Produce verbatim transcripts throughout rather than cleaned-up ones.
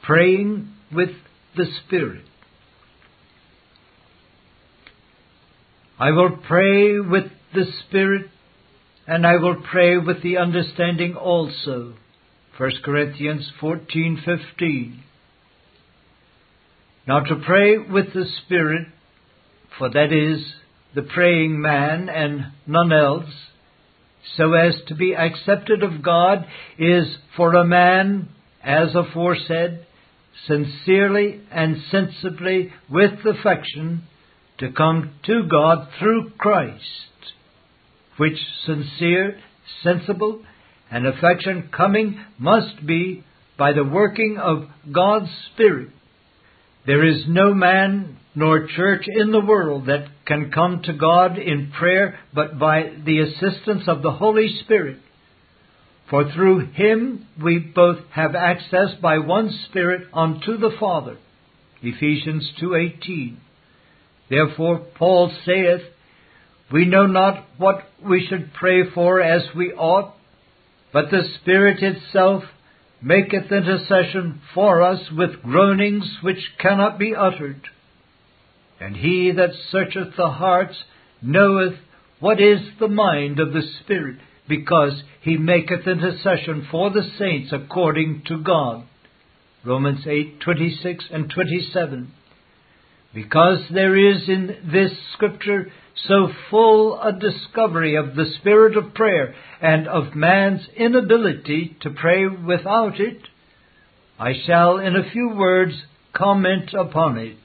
praying with the Spirit. I will pray with the Spirit, and I will pray with the understanding also. First Corinthians fourteen fifteen. Now to pray with the Spirit, for that is the praying man and none else, so as to be accepted of God, is for a man, as aforesaid, sincerely and sensibly with affection, to come to God through Christ, which sincere, sensible, and affection coming must be by the working of God's Spirit. There is no man nor church in the world that can come to God in prayer but by the assistance of the Holy Spirit. For through Him we both have access by one Spirit unto the Father. Ephesians two eighteen. Therefore Paul saith, We know not what we should pray for as we ought, but the Spirit itself maketh intercession for us with groanings which cannot be uttered. And He that searcheth the hearts knoweth what is the mind of the Spirit, because He maketh intercession for the saints according to God. Romans eight twenty-six and twenty-seven. Because there is in this Scripture so full a discovery of the spirit of prayer and of man's inability to pray without it, I shall in a few words comment upon it.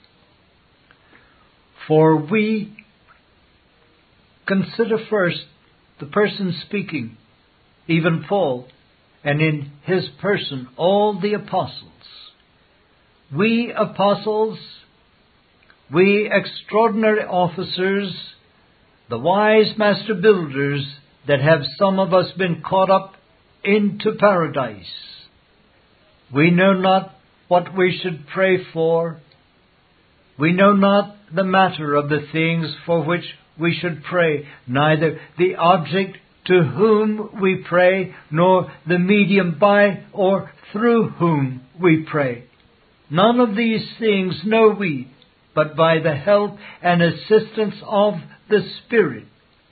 For we consider first the person speaking, even Paul, and in his person all the apostles. We apostles, we extraordinary officers, the wise master builders that have some of us been caught up into paradise. We know not what we should pray for. We know not the matter of the things for which we should pray, neither the object to whom we pray, nor the medium by or through whom we pray. None of these things know we, but by the help and assistance of the Spirit.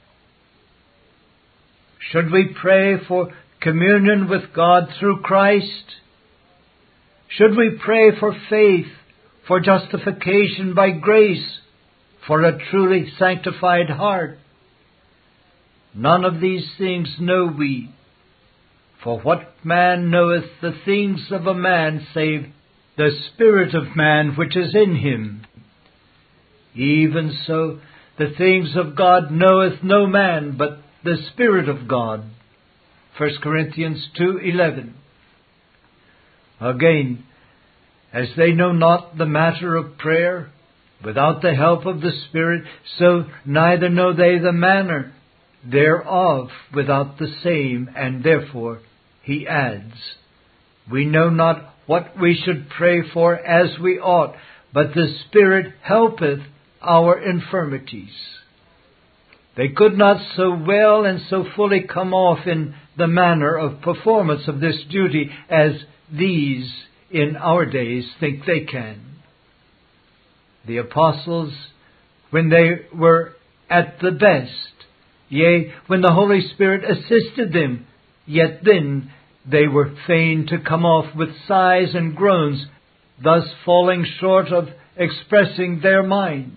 Should we pray for communion with God through Christ? Should we pray for faith, for justification by grace, for a truly sanctified heart? None of these things know we. For what man knoweth the things of a man, save the spirit of man which is in him? Even so, the things of God knoweth no man, but the Spirit of God. First Corinthians two eleven. Again, as they know not the matter of prayer without the help of the Spirit, so neither know they the manner thereof without the same. And therefore, he adds, we know not what we should pray for as we ought, but the Spirit helpeth our infirmities. They could not so well and so fully come off in the manner of performance of this duty as these in our days think they can. The apostles, when they were at the best, yea, when the Holy Spirit assisted them, yet then they were fain to come off with sighs and groans, thus falling short of expressing their minds.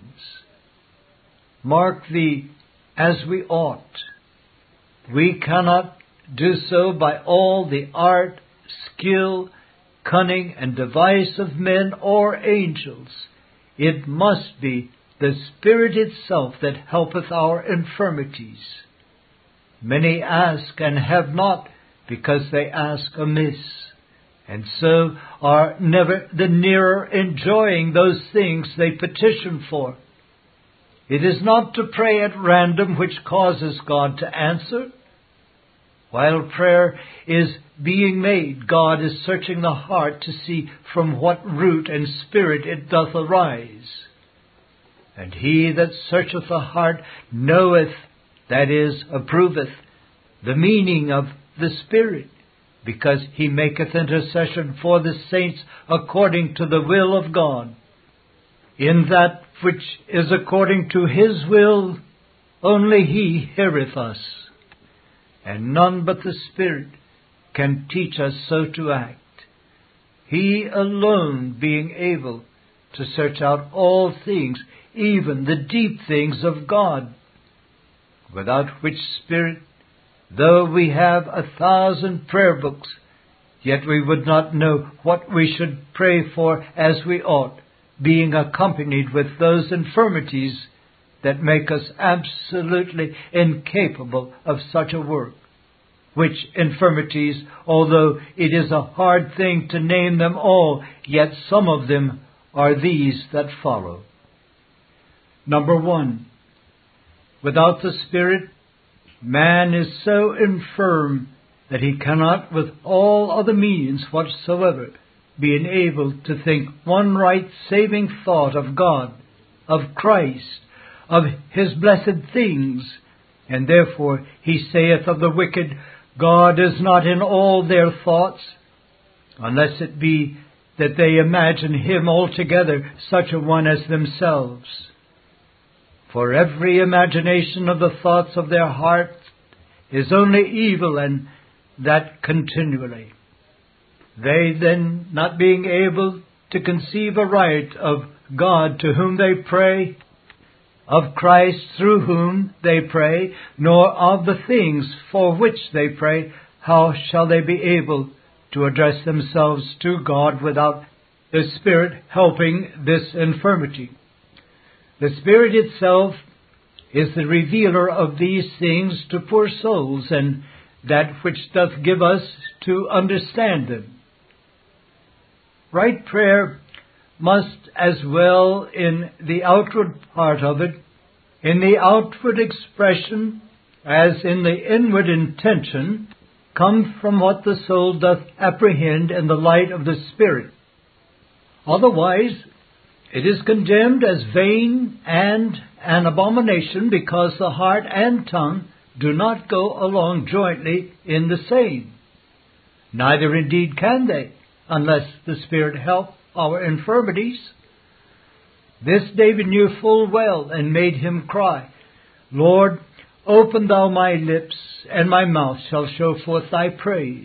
Mark the as we ought. We cannot do so by all the art, skill, cunning, and device of men or angels. It must be the Spirit itself that helpeth our infirmities. Many ask and have not, because they ask amiss, and so are never the nearer enjoying those things they petition for. It is not to pray at random which causes God to answer. While prayer is being made, God is searching the heart to see from what root and spirit it doth arise. And he that searcheth the heart knoweth, that is, approveth, the meaning of the Spirit, because he maketh intercession for the saints according to the will of God. In that which is according to his will, only he heareth us, and none but the Spirit can teach us so to act, he alone being able to search out all things, even the deep things of God, without which Spirit, though we have a thousand prayer books, yet we would not know what we should pray for as we ought, being accompanied with those infirmities that make us absolutely incapable of such a work. Which infirmities, although it is a hard thing to name them all, yet some of them are these that follow. Number one, without the Spirit, man is so infirm that he cannot with all other means whatsoever be enabled to think one right saving thought of God, of Christ, of his blessed things, and therefore he saith of the wicked, God is not in all their thoughts, unless it be that they imagine him altogether such a one as themselves. For every imagination of the thoughts of their hearts is only evil, and that continually. They then, not being able to conceive aright of God to whom they pray, of Christ through whom they pray, nor of the things for which they pray, how shall they be able to address themselves to God without the Spirit helping this infirmity? The Spirit itself is the revealer of these things to poor souls, and that which doth give us to understand them. Right prayer must, as well in the outward part of it, in the outward expression, as in the inward intention, come from what the soul doth apprehend in the light of the Spirit. Otherwise, it is condemned as vain and an abomination, because the heart and tongue do not go along jointly in the same. Neither indeed can they, unless the Spirit help our infirmities. This David knew full well, and made him cry, Lord, open thou my lips, and my mouth shall show forth thy praise.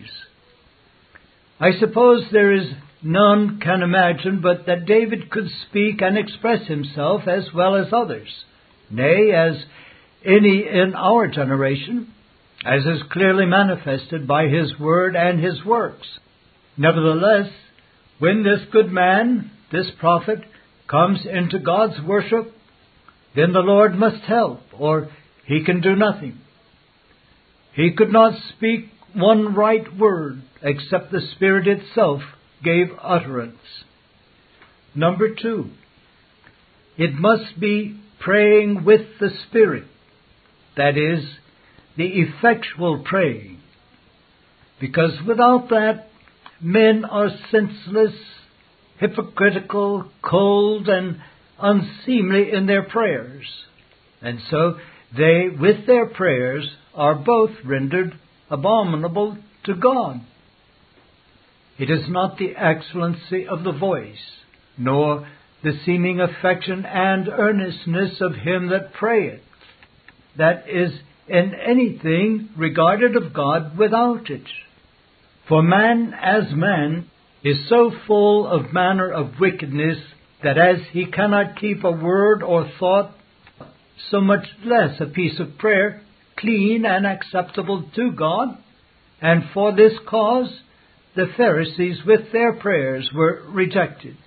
I suppose there is none can imagine but that David could speak and express himself as well as others, nay, as any in our generation, as is clearly manifested by his word and his works. Nevertheless, when this good man, this prophet, comes into God's worship, then the Lord must help, or he can do nothing. He could not speak one right word, except the Spirit itself gave utterance. Number two, it must be praying with the Spirit, that is, the effectual praying, because without that, men are senseless, hypocritical, cold, and unseemly in their prayers, and so they, with their prayers, are both rendered abominable to God. It is not the excellency of the voice, nor the seeming affection and earnestness of him that prayeth, that is in anything regarded of God without it. For man as man is so full of manner of wickedness, that as he cannot keep a word or thought, so much less a piece of prayer, clean and acceptable to God. And for this cause the Pharisees with their prayers were rejected.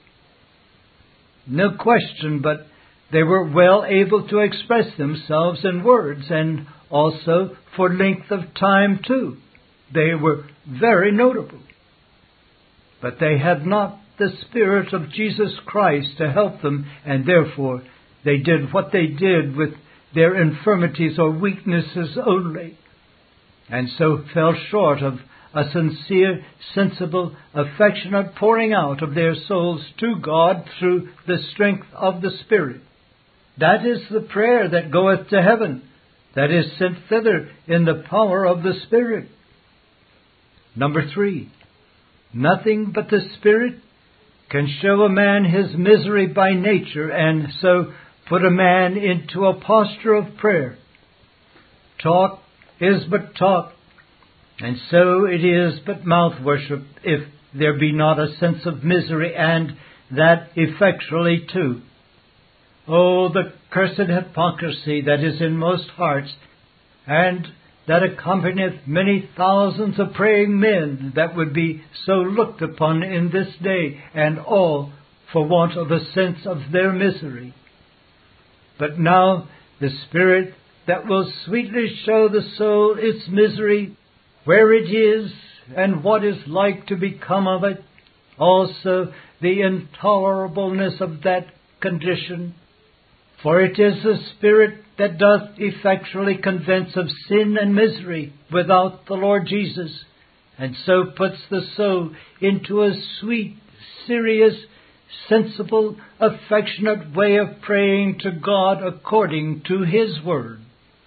No question but they were well able to express themselves in words, and also for length of time too. They were very notable. But they had not the Spirit of Jesus Christ to help them, and therefore they did what they did with their infirmities or weaknesses only, and so fell short of a sincere, sensible, affectionate pouring out of their souls to God through the strength of the Spirit. That is the prayer that goeth to heaven, that is sent thither in the power of the Spirit. Number three, nothing but the Spirit can show a man his misery by nature and so put a man into a posture of prayer. Talk is but talk, and so it is but mouth worship, if there be not a sense of misery, and that effectually too. Oh, the cursed hypocrisy that is in most hearts, and that accompanieth many thousands of praying men that would be so looked upon in this day, and all for want of a sense of their misery. But now the Spirit that will sweetly show the soul its misery, where it is, and what is like to become of it, also the intolerableness of that condition. For it is the Spirit that doth effectually convince of sin and misery without the Lord Jesus, and so puts the soul into a sweet, serious, sensible, affectionate way of praying to God according to His Word.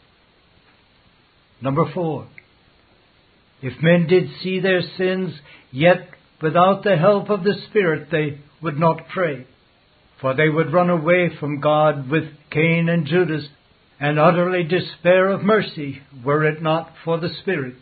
Number four, if men did see their sins, yet without the help of the Spirit they would not pray. For they would run away from God with Cain and Judas, and utterly despair of mercy, were it not for the Spirit.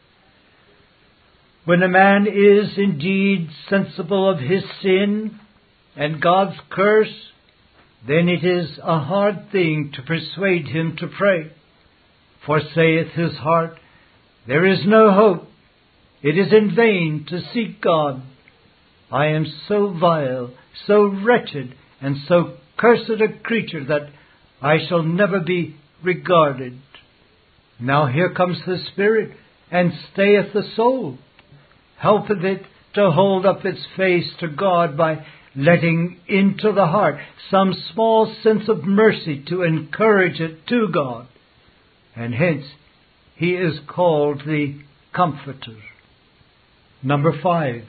When a man is indeed sensible of his sin and God's curse, then it is a hard thing to persuade him to pray. For saith his heart, there is no hope. It is in vain to seek God. I am so vile, so wretched, and so cursed a creature that I shall never be regarded. Now here comes the Spirit, and stayeth the soul, helpeth it to hold up its face to God by letting into the heart some small sense of mercy to encourage it to God. And hence He is called the Comforter. Number five,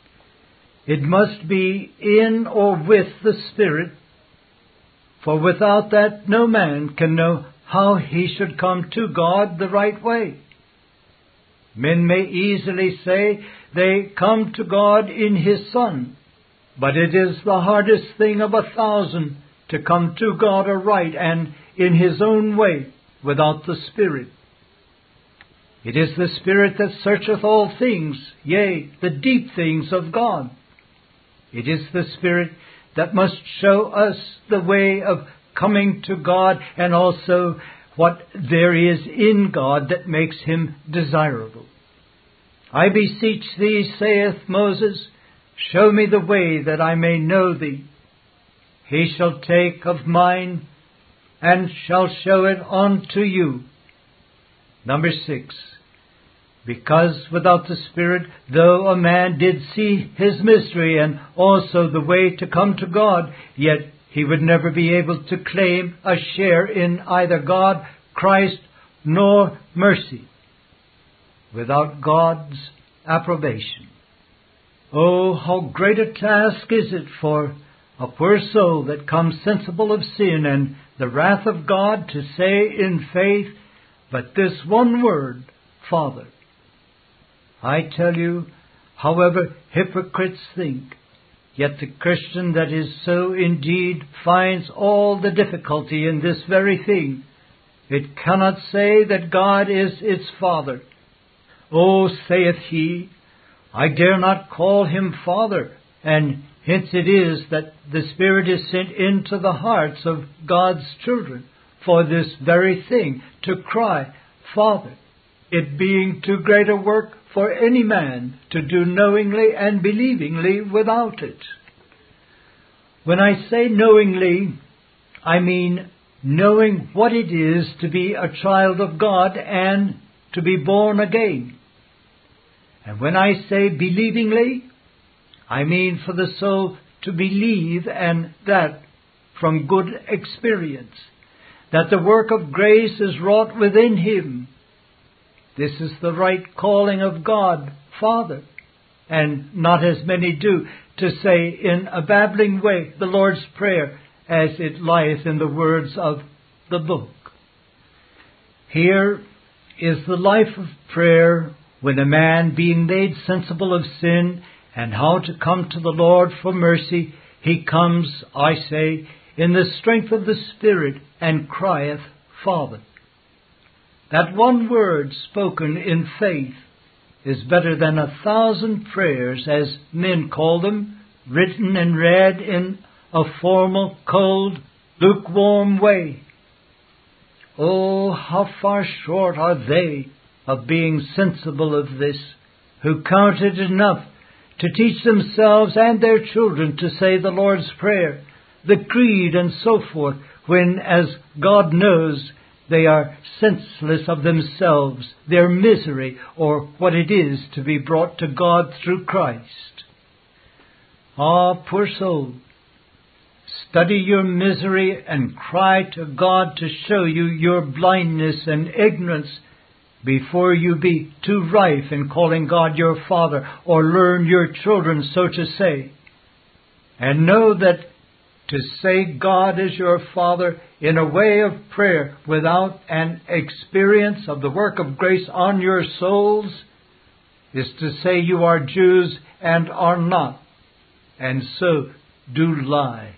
it must be in or with the Spirit, for without that no man can know how he should come to God the right way. Men may easily say they come to God in His Son, but it is the hardest thing of a thousand to come to God aright and in His own way without the Spirit. It is the Spirit that searcheth all things, yea, the deep things of God. It is the Spirit that must show us the way of coming to God, and also what there is in God that makes Him desirable. I beseech thee, saith Moses, show me the way that I may know thee. He shall take of mine, and shall show it unto you. Number six, because without the Spirit, though a man did see his misery and also the way to come to God, yet he would never be able to claim a share in either God, Christ, nor mercy, without God's approbation. Oh, how great a task is it for a poor soul that comes sensible of sin and the wrath of God to say in faith but this one word, Father. I tell you, however hypocrites think, yet the Christian that is so indeed finds all the difficulty in this very thing. It cannot say that God is its Father. Oh, saith he, I dare not call Him Father, and hence it is that the Spirit is sent into the hearts of God's children for this very thing, to cry, Father, it being too great a work for any man to do knowingly and believingly without it. When I say knowingly, I mean knowing what it is to be a child of God and to be born again. And when I say believingly, I mean for the soul to believe, and that from good experience, that the work of grace is wrought within him. This is the right calling of God, Father, and not as many do, to say in a babbling way the Lord's Prayer as it lieth in the words of the book. Here is the life of prayer when a man, being made sensible of sin, and how to come to the Lord for mercy, he comes, I say, in the strength of the Spirit, and crieth, Father. That one word spoken in faith is better than a thousand prayers, as men call them, written and read in a formal, cold, lukewarm way. Oh, how far short are they of being sensible of this, who count it enough to teach themselves and their children to say the Lord's Prayer, the Creed, and so forth, when, as God knows, they are senseless of themselves, their misery, or what it is to be brought to God through Christ. Ah, poor soul, study your misery and cry to God to show you your blindness and ignorance before you be too rife in calling God your Father, or learn your children so to say. And know that to say God is your Father in a way of prayer without an experience of the work of grace on your souls is to say you are Jews and are not, and so do lie.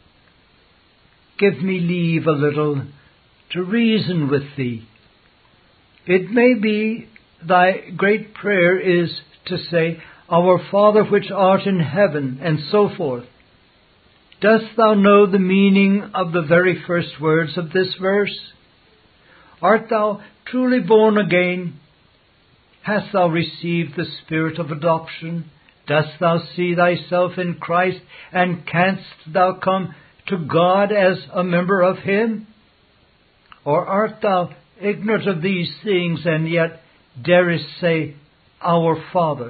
Give me leave a little to reason with thee. It may be thy great prayer is to say, Our Father which art in heaven, and so forth. Dost thou know the meaning of the very first words of this verse? Art thou truly born again? Hast thou received the Spirit of adoption? Dost thou see thyself in Christ, and canst thou come to God as a member of Him? Or art thou ignorant of these things, and yet darest say, Our Father?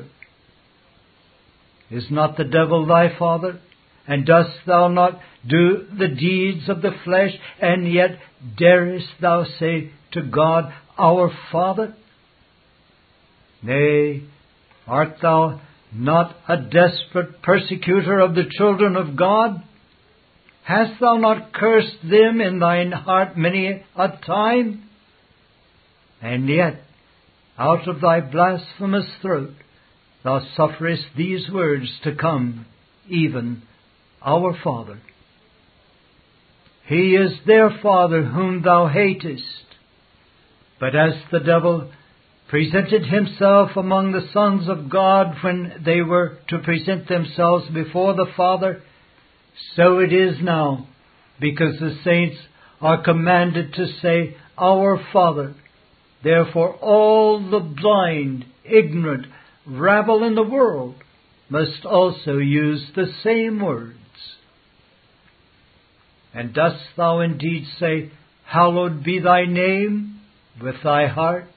Is not the devil thy father? And dost thou not do the deeds of the flesh, and yet darest thou say to God, Our Father? Nay, art thou not a desperate persecutor of the children of God? Hast thou not cursed them in thine heart many a time? And yet, out of thy blasphemous throat, thou sufferest these words to come, even Our Father. He is their Father whom thou hatest. But as the devil presented himself among the sons of God when they were to present themselves before the Father, so it is now, because the saints are commanded to say, Our Father. Therefore all the blind, ignorant rabble in the world must also use the same words. And dost thou indeed say, Hallowed be thy name, with thy heart?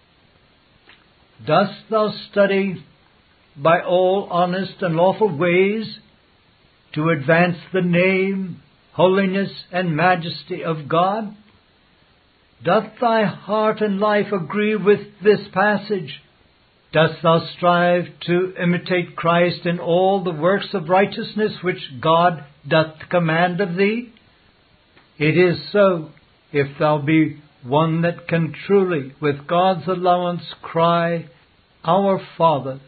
Dost thou study by all honest and lawful ways to advance the name, holiness, and majesty of God? Doth thy heart and life agree with this passage? Dost thou strive to imitate Christ in all the works of righteousness which God doth command of thee? It is so, if thou be one that can truly, with God's allowance, cry, Our Father.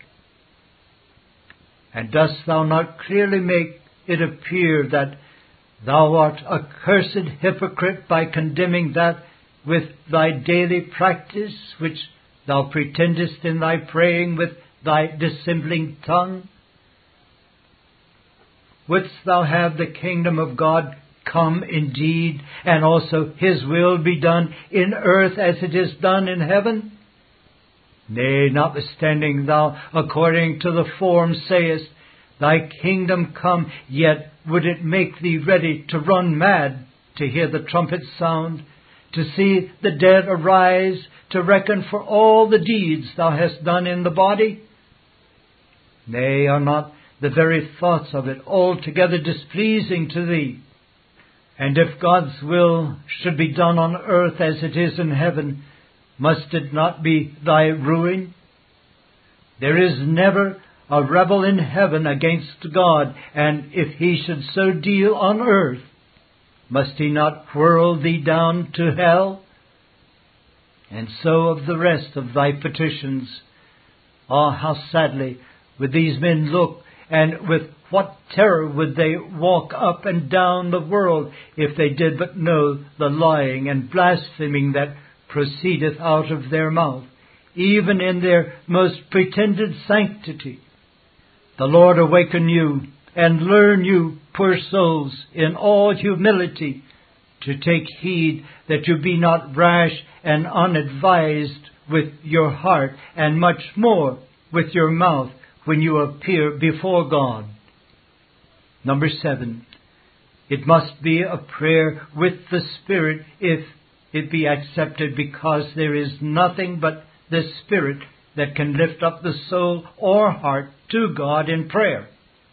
And dost thou not clearly make it appear that thou art a cursed hypocrite by condemning that with thy daily practice, which thou pretendest in thy praying with thy dissembling tongue? Wouldst thou have the kingdom of God come indeed, and also His will be done in earth as it is done in heaven? Nay, notwithstanding thou, according to the form, sayest, Thy kingdom come, yet would it make thee ready to run mad, to hear the trumpet sound, to see the dead arise, to reckon for all the deeds thou hast done in the body? Nay, are not the very thoughts of it altogether displeasing to thee? And if God's will should be done on earth as it is in heaven, must it not be thy ruin? There is never a rebel in heaven against God, and if He should so deal on earth, must He not whirl thee down to hell? And so of the rest of thy petitions, Ah, how sadly would these men look, and with what terror would they walk up and down the world if they did but know the lying and blaspheming that proceedeth out of their mouth, even in their most pretended sanctity. The Lord awaken you, and learn you, poor souls, in all humility, to take heed that you be not rash and unadvised with your heart, and much more with your mouth, when you appear before God. Number seven, it must be a prayer with the Spirit if it be accepted, because there is nothing but the Spirit that can lift up the soul or heart to God in prayer.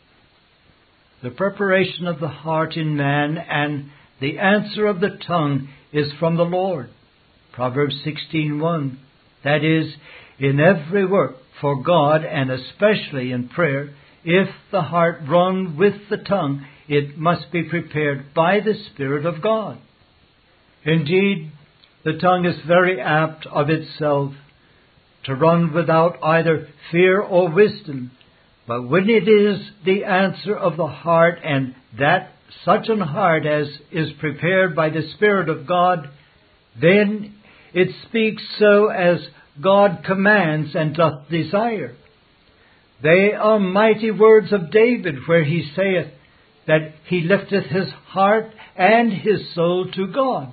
The preparation of the heart in man and the answer of the tongue is from the Lord. Proverbs sixteen one. That is, in every work for God, and especially in prayer, if the heart run with the tongue, it must be prepared by the Spirit of God. Indeed, the tongue is very apt of itself to run without either fear or wisdom. But when it is the answer of the heart, and that such an heart as is prepared by the Spirit of God, then it speaks so as God commands and doth desire. They are mighty words of David, where he saith that he lifteth his heart and his soul to God.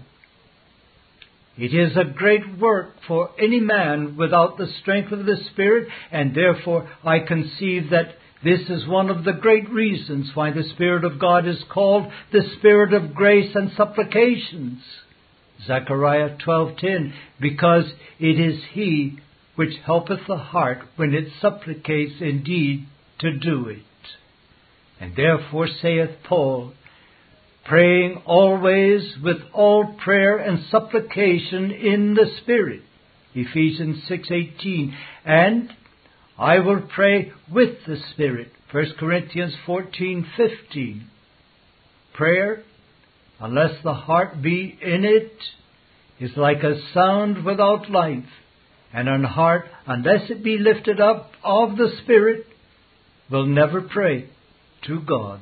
It is a great work for any man without the strength of the Spirit, and therefore I conceive that this is one of the great reasons why the Spirit of God is called the Spirit of grace and supplications. Zechariah twelve ten, because it is He which helpeth the heart when it supplicates indeed to do it. And therefore saith Paul, praying always with all prayer and supplication in the Spirit. Ephesians six eighteen. And I will pray with the Spirit. First Corinthians fourteen fifteen. Prayer, unless the heart be in it, is like a sound without life. And an heart, unless it be lifted up of the Spirit, will never pray to God.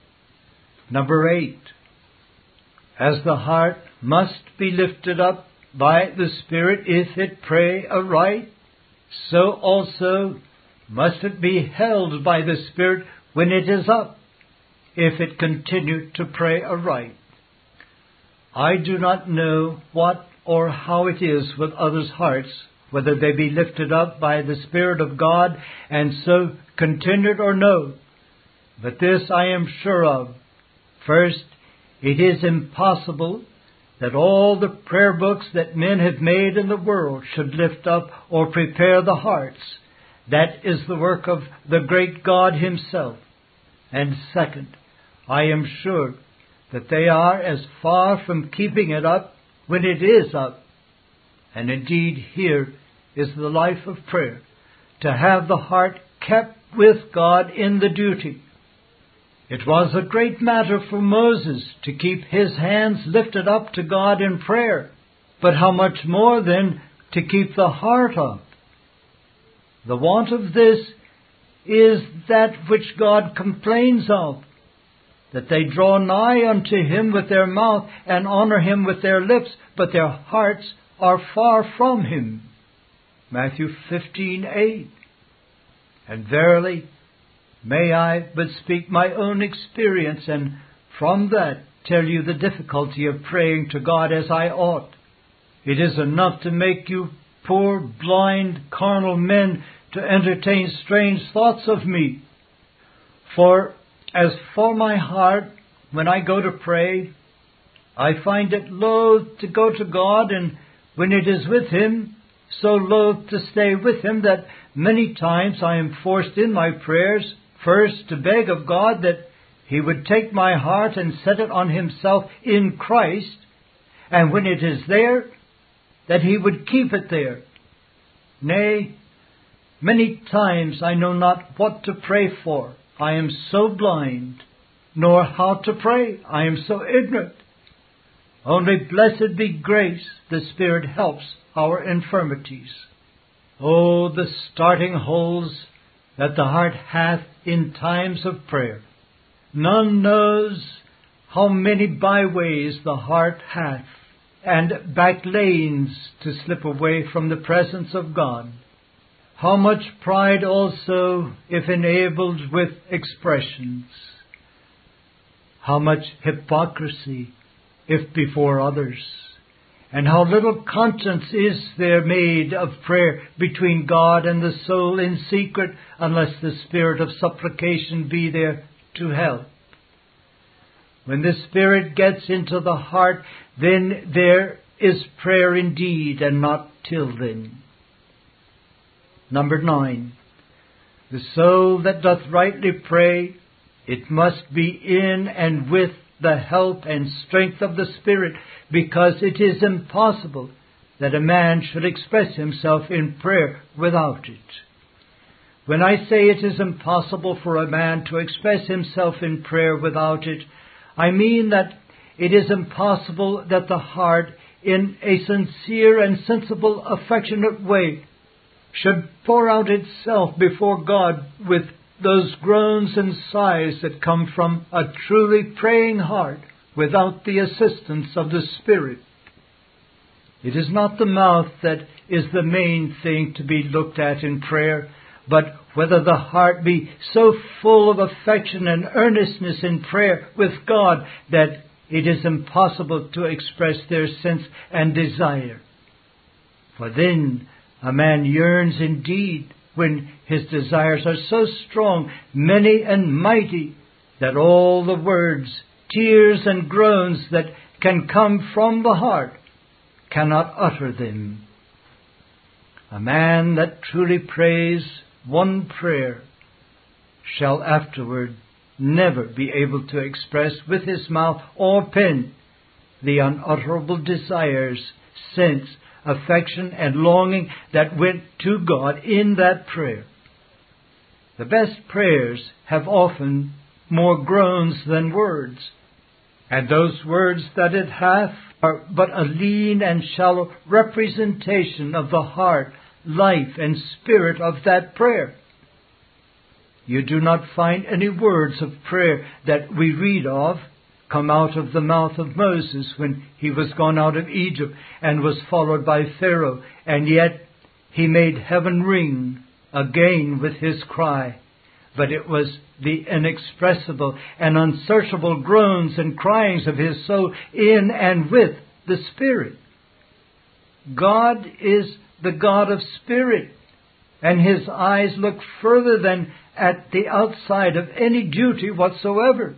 Number eight, as the heart must be lifted up by the Spirit if it pray aright, so also must it be held by the Spirit when it is up, if it continue to pray aright. I do not know what or how it is with others' hearts, whether they be lifted up by the Spirit of God and so continued or no. But this I am sure of. First, it is impossible that all the prayer books that men have made in the world should lift up or prepare the hearts. That is the work of the great God Himself. And second, I am sure that they are as far from keeping it up when it is up. And indeed here is the life of prayer, to have the heart kept with God in the duty. It was a great matter for Moses to keep his hands lifted up to God in prayer, but how much more then to keep the heart up? The want of this is that which God complains of, that they draw nigh unto Him with their mouth and honor Him with their lips, but their hearts are far from Him. Matthew fifteen eight. And verily, may I but speak my own experience, and from that tell you the difficulty of praying to God as I ought. It is enough to make you poor, blind, carnal men to entertain strange thoughts of me. For as for my heart, when I go to pray, I find it loath to go to God, and when it is with Him, so loath to stay with Him that many times I am forced in my prayers first to beg of God that He would take my heart and set it on Himself in Christ, and when it is there, that He would keep it there. Nay, many times I know not what to pray for. I am so blind, nor how to pray. I am so ignorant. Only blessed be grace, the Spirit helps our infirmities. Oh, the starting holes that the heart hath in times of prayer! None knows how many byways the heart hath, and back lanes to slip away from the presence of God. How much pride also, if enabled with expressions. How much hypocrisy, if before others. And how little conscience is there made of prayer between God and the soul in secret, unless the spirit of supplication be there to help. When the Spirit gets into the heart, then there is prayer indeed, and not till then. Number nine. The soul that doth rightly pray, it must be in and with the help and strength of the Spirit, because it is impossible that a man should express himself in prayer without it. When I say it is impossible for a man to express himself in prayer without it, I mean that it is impossible that the heart, in a sincere and sensible, affectionate way, should pour out itself before God with those groans and sighs that come from a truly praying heart without the assistance of the Spirit. It is not the mouth that is the main thing to be looked at in prayer, but whether the heart be so full of affection and earnestness in prayer with God that it is impossible to express their sense and desire. For then a man yearns indeed when his desires are so strong, many and mighty, that all the words, tears and groans that can come from the heart cannot utter them. A man that truly prays one prayer shall afterward never be able to express with his mouth or pen the unutterable desires, sense, affection, and longing that went to God in that prayer. The best prayers have often more groans than words, and those words that it hath are but a lean and shallow representation of the heart, life, and spirit of that prayer. You do not find any words of prayer that we read of come out of the mouth of Moses when he was gone out of Egypt and was followed by Pharaoh, and yet he made heaven ring again with his cry. But it was the inexpressible and unsearchable groans and cryings of his soul in and with the Spirit. God is the God of Spirit, and His eyes look further than at the outside of any duty whatsoever.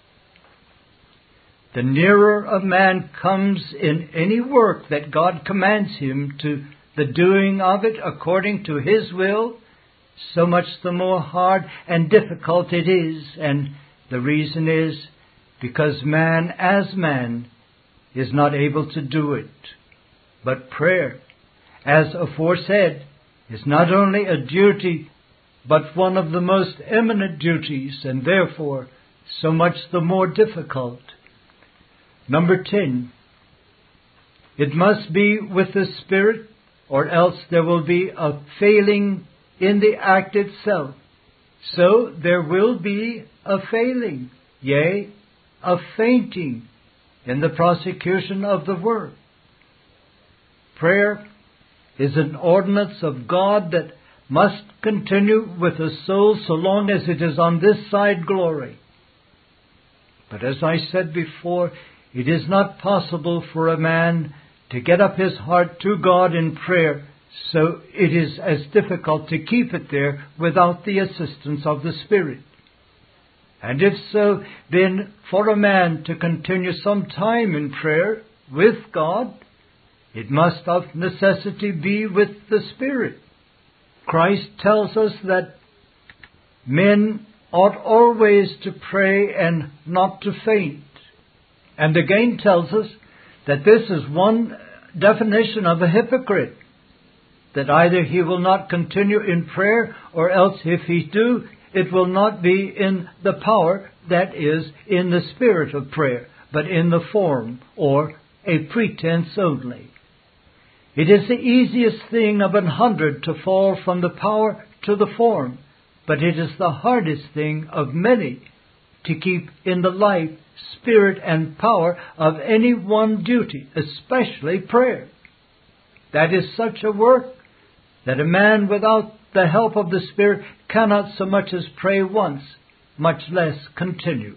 The nearer a man comes in any work that God commands him to the doing of it according to His will, so much the more hard and difficult it is. And the reason is because man as man is not able to do it. But prayer, as aforesaid, is not only a duty, but one of the most eminent duties, and therefore so much the more difficult. Number ten, it must be with the Spirit, or else there will be a failing in the act itself. So there will be a failing, yea, a fainting in the prosecution of the work. Prayer is an ordinance of God that must continue with the soul so long as it is on this side glory. But as I said before, it is not possible for a man to get up his heart to God in prayer, so it is as difficult to keep it there without the assistance of the Spirit. And if so, then for a man to continue some time in prayer with God, it must of necessity be with the Spirit. Christ tells us that men ought always to pray and not to faint. And again tells us that this is one definition of a hypocrite, that either he will not continue in prayer, or else if he do, it will not be in the power that is in the spirit of prayer, but in the form or a pretense only. It is the easiest thing of an hundred to fall from the power to the form, but it is the hardest thing of many to keep in the life, spirit, and power of any one duty, especially prayer. That is such a work that a man without the help of the Spirit cannot so much as pray once, much less continue.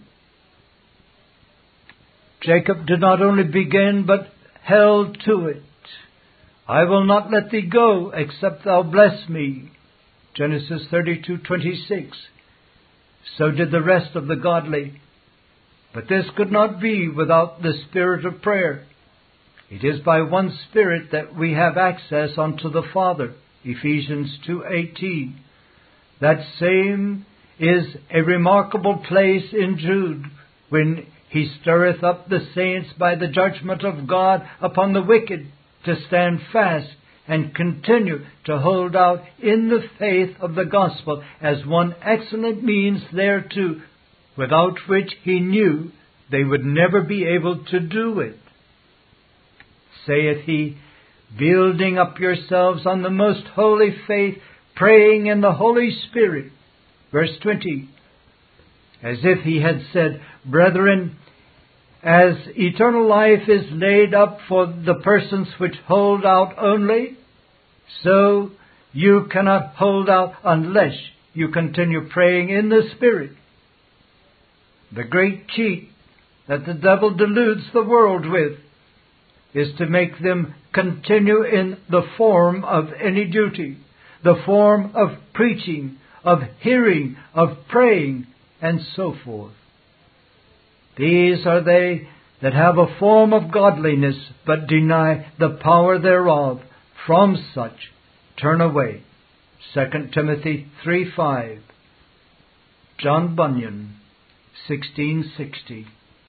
Jacob did not only begin, but held to it. I will not let thee go, except thou bless me. Genesis thirty-two twenty-six. So did the rest of the godly. But this could not be without the spirit of prayer. It is by one Spirit that we have access unto the Father. Ephesians two eighteen. That same is a remarkable place in Jude, when he stirreth up the saints by the judgment of God upon the wicked, to stand fast and continue to hold out in the faith of the gospel as one excellent means thereto, without which he knew they would never be able to do it. Saith he, building up yourselves on the most holy faith, praying in the Holy Spirit. Verse twenty. As if he had said, brethren, as eternal life is laid up for the persons which hold out only, so you cannot hold out unless you continue praying in the Spirit. The great cheat that the devil deludes the world with is to make them continue in the form of any duty, the form of preaching, of hearing, of praying, and so forth. These are they that have a form of godliness, but deny the power thereof. From such turn away. Second Timothy three five. John Bunyan, sixteen sixty.